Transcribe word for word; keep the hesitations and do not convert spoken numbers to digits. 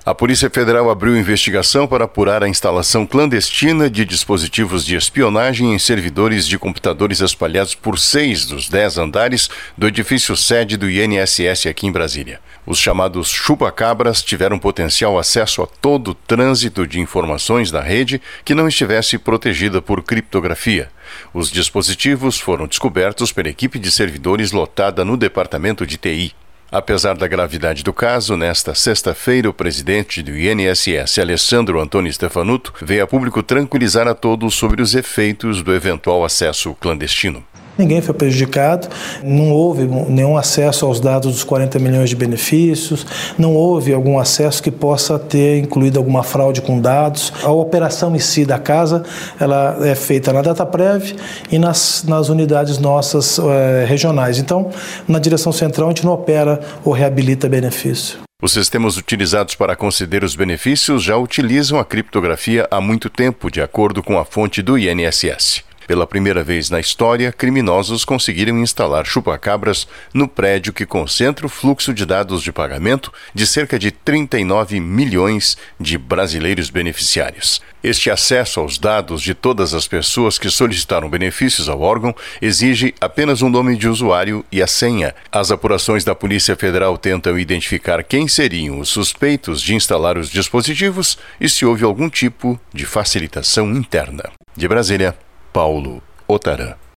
A Polícia Federal abriu investigação para apurar a instalação clandestina de dispositivos de espionagem em servidores de computadores espalhados por seis dos dez andares do edifício sede do I N S S aqui em Brasília. Os chamados chupa-cabras tiveram potencial acesso a todo o trânsito de informações da rede que não estivesse protegida por criptografia. Os dispositivos foram descobertos pela equipe de servidores lotada no departamento de T I. Apesar da gravidade do caso, nesta sexta-feira, o presidente do I N S S, Alessandro Antônio Stefanuto, veio a público tranquilizar a todos sobre os efeitos do eventual acesso clandestino. Ninguém foi prejudicado, não houve nenhum acesso aos dados dos quarenta milhões de benefícios, não houve algum acesso que possa ter incluído alguma fraude com dados. A operação em si da casa, ela é feita na Dataprev e nas, nas unidades nossas é, regionais. Então, na direção central, a gente não opera ou reabilita benefício. Os sistemas utilizados para conceder os benefícios já utilizam a criptografia há muito tempo, de acordo com a fonte do I N S S. Pela primeira vez na história, criminosos conseguiram instalar chupa-cabras no prédio que concentra o fluxo de dados de pagamento de cerca de trinta e nove milhões de brasileiros beneficiários. Este acesso aos dados de todas as pessoas que solicitaram benefícios ao órgão exige apenas um nome de usuário e a senha. As apurações da Polícia Federal tentam identificar quem seriam os suspeitos de instalar os dispositivos e se houve algum tipo de facilitação interna. De Brasília, Paulo Otarã.